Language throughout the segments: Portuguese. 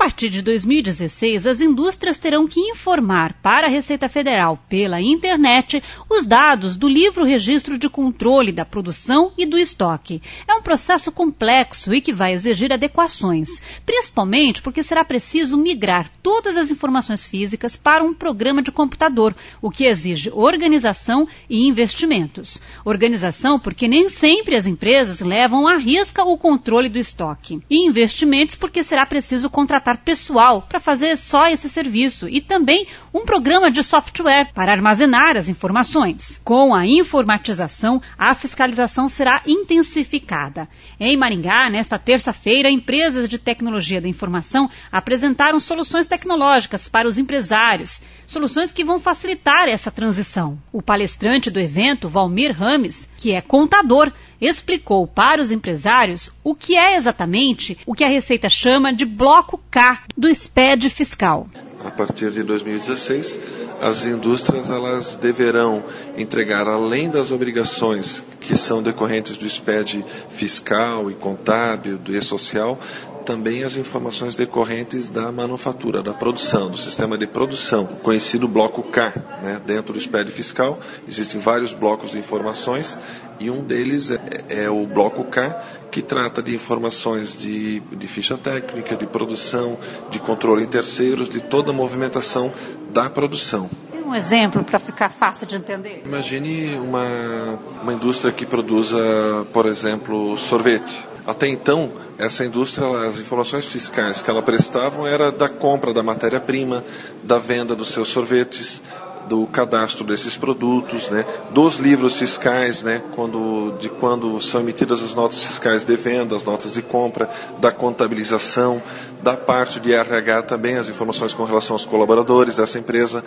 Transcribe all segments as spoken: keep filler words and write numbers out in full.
partir de dois mil e dezesseis, as indústrias terão que informar para a Receita Federal, pela internet, os dados do livro registro de controle da produção e do estoque. É um processo complexo e que vai exigir adequações, principalmente porque será preciso migrar todas as informações físicas para um programa de computador, o que exige organização e investimentos. Organização porque nem sempre as empresas levam à risca o controle do estoque. E investimentos porque será preciso contratar pessoal para fazer só esse serviço e também um programa de software para armazenar as informações. Com a informatização, a fiscalização será intensificada. Em Maringá, nesta terça-feira, empresas de tecnologia da informação apresentaram soluções tecnológicas para os empresários, soluções que vão facilitar essa transição. O palestrante do evento, Valmir Rames, que é contador, explicou para os empresários o que é exatamente o que a Receita chama de Bloco K do S P E D fiscal. A partir de dois mil e dezesseis, as indústrias elas deverão entregar, além das obrigações que são decorrentes do S P E D fiscal e contábil, do e-social, também as informações decorrentes da manufatura, da produção, do sistema de produção, conhecido bloco K. Né? Dentro do S P E D fiscal existem vários blocos de informações e um deles é, é o bloco K, que trata de informações de, de ficha técnica, de produção, de controle em terceiros, de toda a movimentação da produção. Tem um exemplo para ficar fácil de entender? Imagine uma, uma indústria que produza, por exemplo, sorvete. Até então, essa indústria, as informações fiscais que ela prestava era da compra da matéria-prima, da venda dos seus sorvetes, do cadastro desses produtos, né, dos livros fiscais, né, quando, de quando são emitidas as notas fiscais de venda, as notas de compra, da contabilização, da parte de R H também, as informações com relação aos colaboradores dessa empresa.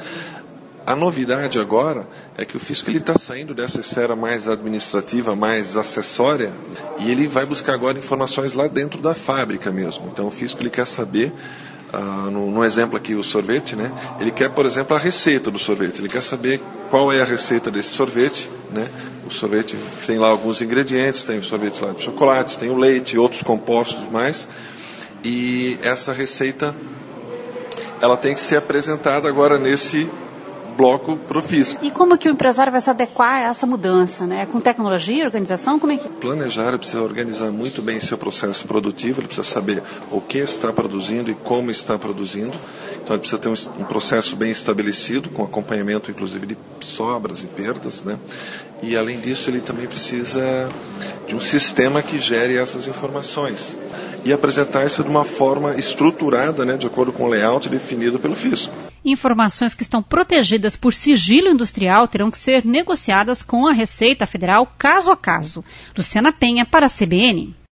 A novidade agora é que o fisco está saindo dessa esfera mais administrativa, mais acessória, e ele vai buscar agora informações lá dentro da fábrica mesmo. Então o fisco ele quer saber, uh, no, no exemplo aqui o sorvete, né? Ele quer, por exemplo, a receita do sorvete. Ele quer saber qual é a receita desse sorvete, né? O sorvete tem lá alguns ingredientes, tem o sorvete lá de chocolate, tem o leite, outros compostos mais, e essa receita ela tem que ser apresentada agora nesse bloco para o fisco. E como que o empresário vai se adequar a essa mudança, né? Com tecnologia, organização, como é que... Planejar, ele precisa organizar muito bem seu processo produtivo, ele precisa saber o que está produzindo e como está produzindo. Então ele precisa ter um, um processo bem estabelecido, com acompanhamento inclusive de sobras e perdas, né? E além disso ele também precisa de um sistema que gere essas informações e apresentar isso de uma forma estruturada, né? De acordo com o layout definido pelo fisco. Informações que estão protegidas por sigilo industrial terão que ser negociadas com a Receita Federal caso a caso. Luciana Penha para a C B N.